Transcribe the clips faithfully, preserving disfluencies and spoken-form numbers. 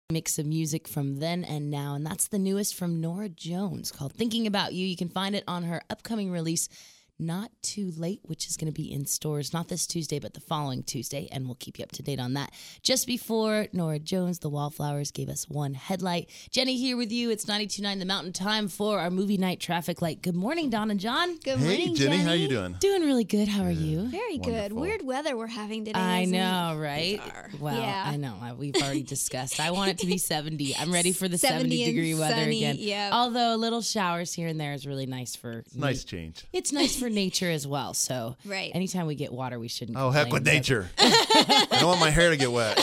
Mix of music from then and now, and that's the newest from Norah Jones called Thinking About You. You can find it on her upcoming release, Not Too Late, which is going to be in stores not this Tuesday, but the following Tuesday, and we'll keep you up to date on that. Just before Norah Jones, the Wallflowers gave us One Headlight. Jenny here with you. It's ninety-two point nine The Mountain, time for our movie night traffic light. Good morning, Don and John. Good hey, morning, Jenny. Jenny. How you doing? Doing really good. How are you? Very good. Wonderful. Weird weather we're having today. I isn't know, it? right? Bizarre. Well, yeah. I know. I- We've already discussed. I want it to be seventy. I'm ready for the seventy seventy degree and weather sunny, again. yep. Although little showers here and there is really nice for It's a nice change. It's nice for nature as well. So Right. anytime we get water, we shouldn't. Oh, heck with complain. nature. I don't want my hair to get wet.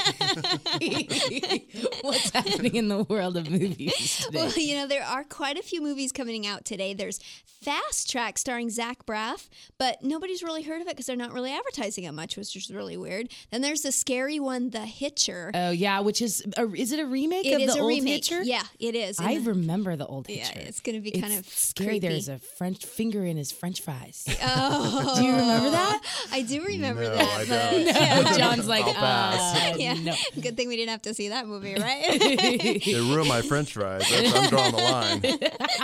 What's happening in the world of movies today? Well, you know, there are quite a few movies coming out today. There's Fast Track starring Zach Braff, but nobody's really heard of it because they're not really advertising it much, which is really weird. Then there's the scary one, The Hitcher. Oh yeah, which is a, is it a remake It of is the a old remake. Hitcher? Yeah, it is. I And the- remember the old Yeah, Hitcher. it's going to be It's kind of scary. creepy. There's a French finger in his French fries. Oh. Do you remember that? I do remember No, that. I but- don't. No, John's like, I'll pass. uh, yeah. no. Good thing we didn't have to see that movie, right? It ruined my French fries. That's, I'm drawing the line.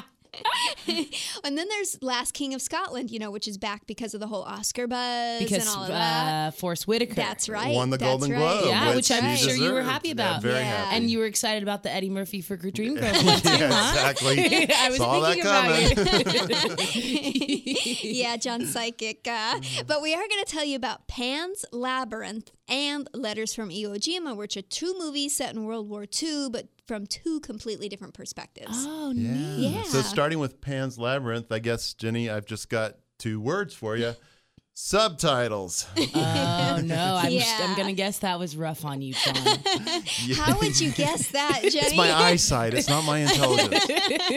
And then there's Last King of Scotland, you know, which is back because of the whole Oscar buzz Because and all of that. uh, Forrest Whitaker. That's right. Won the That's Golden right. Globe. Yeah, which I'm she sure you were deserved. happy Yeah, about. very Yeah. happy. And you were excited about the Eddie Murphy for Dreamgirls. yeah, exactly. I was Saw that thinking about coming. you. Yeah, John Psychic. Uh, but we are going to tell you about Pan's Labyrinth and Letters from Iwo Jima, which are two movies set in World War Two, but from two completely different perspectives. Oh, Yeah. neat. Yeah. So starting with Pan's Labyrinth, I guess, Jenny, I've just got two words for you. Subtitles. Oh no! I'm, Yeah. I'm gonna guess that was rough on you, John. Yeah. How would you guess that, Jenny? It's my eyesight. It's not my intelligence.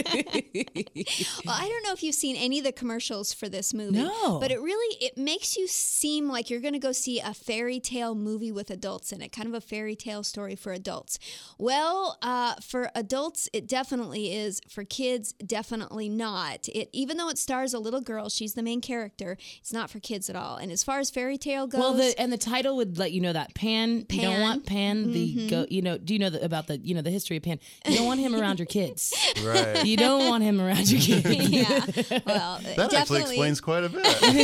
Well, I don't know if you've seen any of the commercials for this movie. No. But it really, it makes you seem like you're going to go see a fairy tale movie with adults in it, kind of a fairy tale story for adults. Well, uh, for adults, it definitely is. For kids, definitely not. It, even though it stars a little girl, she's the main character, it's not for kids at all. And as far as fairy tale goes... Well, the and the title would let you know that Pan. You don't Pan. want Pan. The go. You know. Do you know the, about the you know the history of Pan? You don't want him around your kids. Right. You don't want him around your kids. yeah. Well, That definitely. actually explains quite a bit.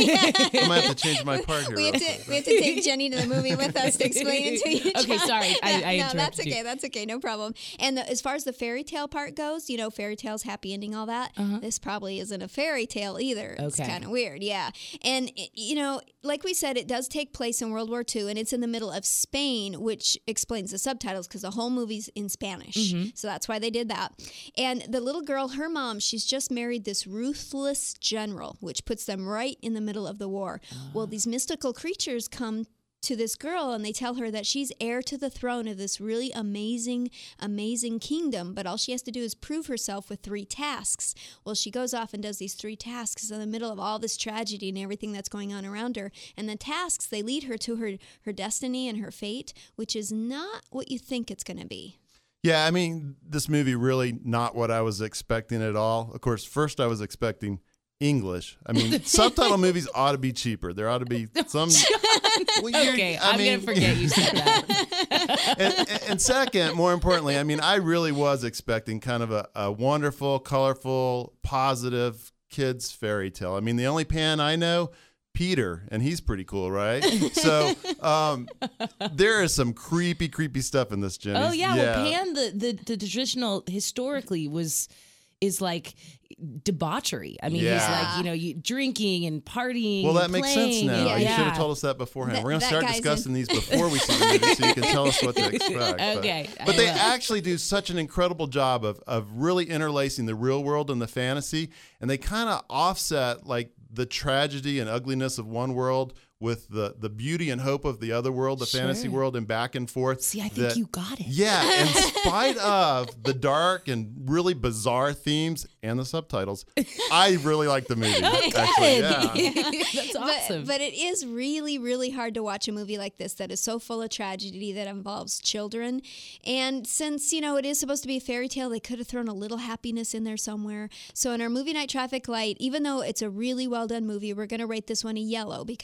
I might have to change my part here. We have real to quick. we have to take Jenny to the movie with us to explain it to you. Okay, John. sorry, I- I no, that's interrupted you. okay. That's okay. No problem. And the, as far as the fairy tale part goes, you know, fairy tales, happy ending, all that. This probably isn't a fairy tale either. It's Okay. kind of weird. Yeah. And it- you know, like we said, it does take place in World War Two, and it's in the middle of Spain, which explains the subtitles because the whole movie's in Spanish. So that's why they did that. And the little girl, her mom, she's just married this ruthless general, which puts them right in the middle of the war. Well, these mystical creatures come to this girl and they tell her that she's heir to the throne of this really amazing, amazing kingdom, but all she has to do is prove herself with three tasks. Well, she goes off and does these three tasks in the middle of all this tragedy and everything that's going on around her. And the tasks, they lead her to her, her destiny and her fate, which is not what you think it's going to be. Yeah, I mean, this movie really not what I was expecting at all. Of course, first I was expecting English. I mean, subtitle movies ought to be cheaper. There ought to be some. Well, you're- Okay, I I'm mean, gonna forget you said that. and, and second, more importantly, I mean, I really was expecting kind of a, a wonderful, colorful, positive kids fairy tale. I mean, the only Pan I know, Peter, and he's pretty cool, right? So um, there is some creepy, creepy stuff in this, Jenny. Oh yeah, well Pan the, the the traditional historically was is like debauchery. I mean, he's Yeah. like, you know, you drinking and partying. Well, that and makes playing sense now. and- You yeah. should have told us that beforehand. That- We're going to that start guy's discussing in- these before we see the movie so you can tell us what to expect. But- Okay, I But, they will. actually do such an incredible job of, of really interlacing the real world and the fantasy. And they kind of offset like the tragedy and ugliness of one world with the, the beauty and hope of the other world, the Sure. fantasy world, and back and forth. See, I think that- you got it. Yeah, in spite of the dark and really bizarre themes and the subtitles, I really like the movie. Actually, yeah. That's awesome. But, but it is really, really hard to watch a movie like this that is so full of tragedy that involves children. And since, you know, it is supposed to be a fairy tale, they could have thrown a little happiness in there somewhere. So in our movie night traffic light, even though it's a really well done movie, we're going to rate this one a yellow because it is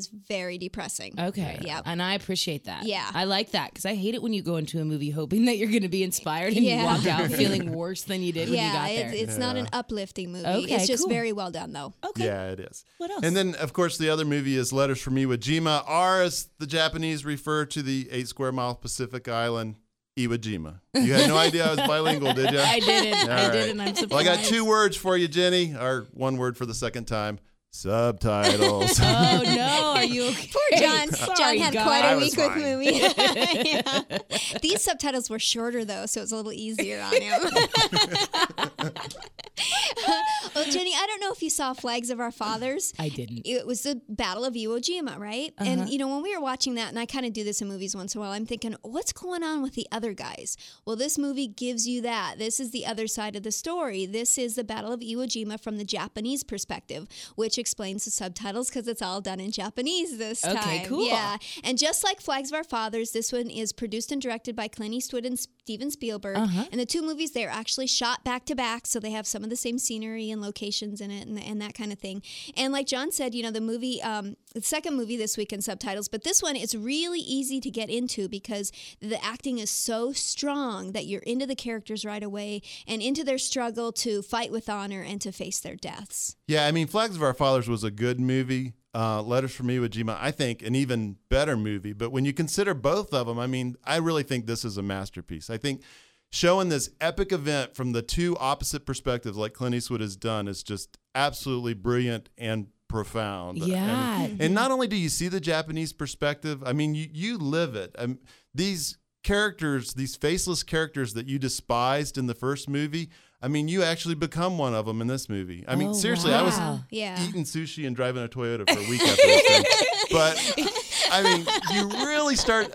is very depressing. Okay. Yeah. And I appreciate that. Yeah. I like that because I hate it when you go into a movie hoping that you're going to be inspired and Yeah. you walk out feeling worse than you did when you Yeah, got it's, there. it's not an uplifting movie. Okay, it's just cool. very well done, though. Okay. Yeah, it is. What else? And then, of course, the other movie is Letters from Iwo Jima, or as the Japanese refer to the eight square mile Pacific island, Iwo Jima. You had no idea I was bilingual, did you? I didn't. All I right. didn't. I'm surprised. Well, I got two words for you, Jenny, or one word for the second time. Subtitles. Oh, no. Are you okay? Poor John. Sorry, John had guys. quite I a was week with fine. movies. Yeah. These subtitles were shorter, though, so it was a little easier on him. Well, Jenny, I don't know if you saw Flags of Our Fathers. I didn't. It was the Battle of Iwo Jima, right? Uh-huh. And, you know, when we were watching that, and I kind of do this in movies once in a while, I'm thinking, what's going on with the other guys? Well, this movie gives you that. This is the other side of the story. This is the Battle of Iwo Jima from the Japanese perspective, which explains the subtitles because it's all done in Japanese this time. Okay, cool. Yeah. And just like Flags of Our Fathers, this one is produced and directed by Clint Eastwood and Steven Spielberg. Uh-huh. And the two movies, they're actually shot back to back, so they have some of the same scenery and locations in it and, and that kind of thing. And like John said, you know, the movie, um, the second movie this week in subtitles, but this one, it's really easy to get into because the acting is so strong that you're into the characters right away and into their struggle to fight with honor and to face their deaths. Yeah, I mean, Flags of Our Fathers was a good movie. Uh, Letters from Iwo Jima, I think, an even better movie. But when you consider both of them, I mean, I really think this is a masterpiece. I think showing this epic event from the two opposite perspectives like Clint Eastwood has done is just absolutely brilliant and profound. Yeah. And, and not only do you see the Japanese perspective, I mean, you, you live it. Um, these characters, these faceless characters that you despised in the first movie, I mean, you actually become one of them in this movie. I mean, Oh, seriously, I was wow. Yeah. eating sushi and driving a Toyota for a week after this thing. But I mean, you really start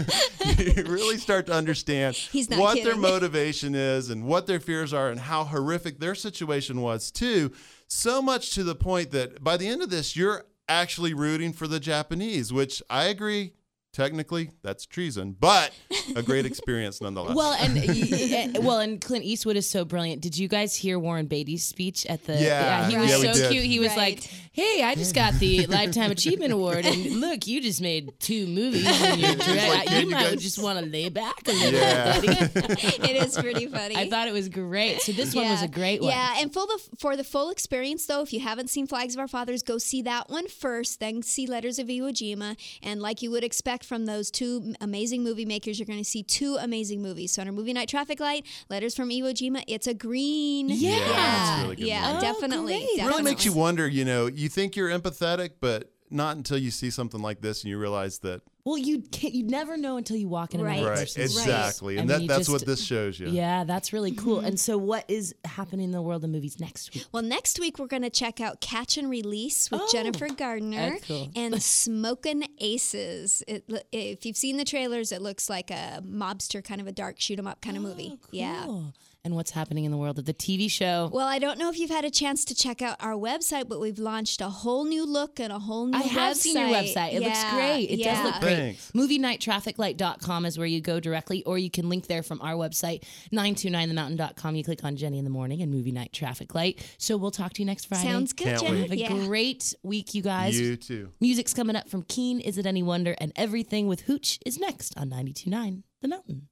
you really start to understand He's not what their kidding. motivation is and what their fears are and how horrific their situation was too. So much to the point that by the end of this, you're actually rooting for the Japanese, which I agree. Technically, that's treason, but a great experience nonetheless. Well, and y- well, and Clint Eastwood is so brilliant. Did you guys hear Warren Beatty's speech at the? Yeah, he was yeah, we so did. cute. He was Right. like, "Hey, I just got the Lifetime Achievement Award, and look, you just made two movies, and you're direct- like, "Can you you might guys-" just want to lay back a little Yeah. bit." buddy." It is pretty funny. I thought it was great. So this one was a great one. Yeah, and for the for the full experience though, if you haven't seen Flags of Our Fathers, go see that one first, then see Letters of Iwo Jima, and like you would expect from those two amazing movie makers, you're going to see two amazing movies. So on our movie night traffic light, Letters from Iwo Jima, it's a green. Yeah. Yeah, it's a really good yeah, movie. Oh, definitely. great. It really definitely. makes you wonder, you know, you think you're empathetic, but not until you see something like this and you realize that. Well, you can't, you never know until you walk in another Right. Right, person's shoes. exactly. I And mean, that you that's just- what this shows you. Yeah, that's really cool. Mm-hmm. And so, what is happening in the world of movies next week? Well, next week we're going to check out Catch and Release with Oh, Jennifer Gardner that's cool. and Smokin' Aces. It, if you've seen the trailers, it looks like a mobster kind of a dark shoot 'em up kind of movie. Oh, Yeah. cool. And what's happening in the world of the T V show? Well, I don't know if you've had a chance to check out our website, but we've launched a whole new look and a whole new I have website. seen your website. It looks Yeah, great. It yeah. does look great. Thanks. movie night traffic light dot com is where you go directly, or you can link there from our website, nine two nine the mountain dot com. You click on Jenny in the Morning and Movie Night Traffic Light. So we'll talk to you next Friday. Sounds good, Can't Jenny. wait. Have a Yeah. great week, you guys. You too. Music's coming up from Keen, Is It Any Wonder? And Everything with Hooch is next on ninety-two point nine The Mountain.